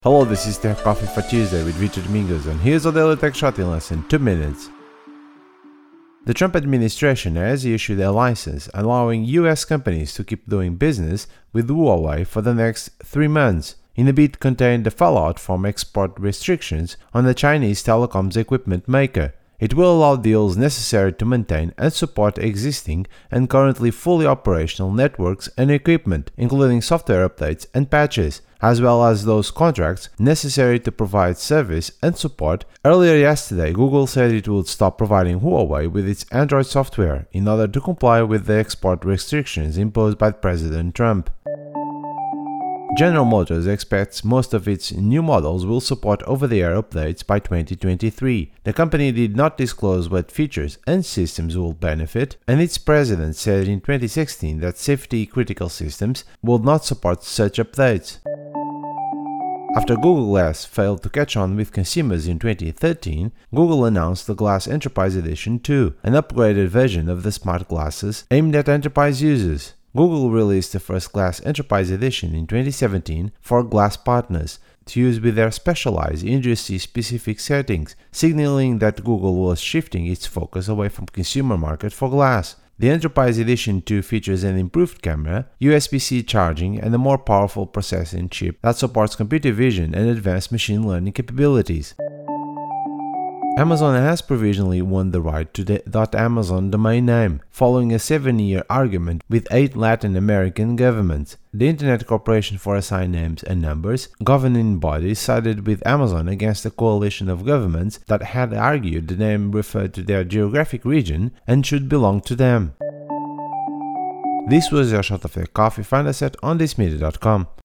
Hello, this is Tech Coffee for Tuesday with Victor Domingos, and here's a daily tech shot in less than 2 minutes. The Trump administration has issued a license allowing US companies to keep doing business with Huawei for the next 3 months. In the bid contained the fallout from export restrictions on the Chinese telecoms equipment maker. It will allow deals necessary to maintain and support existing and currently fully operational networks and equipment, including software updates and patches, as well as those contracts necessary to provide service and support. Earlier yesterday, Google said it would stop providing Huawei with its Android software in order to comply with the export restrictions imposed by President Trump. General Motors expects most of its new models will support over-the-air updates by 2023. The company did not disclose what features and systems will benefit, and its president said in 2016 that safety-critical systems will not support such updates. After Google Glass failed to catch on with consumers in 2013, Google announced the Glass Enterprise Edition 2, an upgraded version of the smart glasses aimed at enterprise users. Google released the first Glass Enterprise Edition in 2017 for Glass partners to use with their specialized industry-specific settings, signaling that Google was shifting its focus away from consumer market for Glass. The Enterprise Edition 2 features an improved camera, USB-C charging, and a more powerful processing chip that supports computer vision and advanced machine learning capabilities. Amazon has provisionally won the right to the .amazon domain name, following a 7-year argument with 8 Latin American governments. The Internet Corporation for Assigned Names and Numbers governing body sided with Amazon against a coalition of governments that had argued the name referred to their geographic region and should belong to them. This was your shot of tech coffee. Find us at onthismedia.com.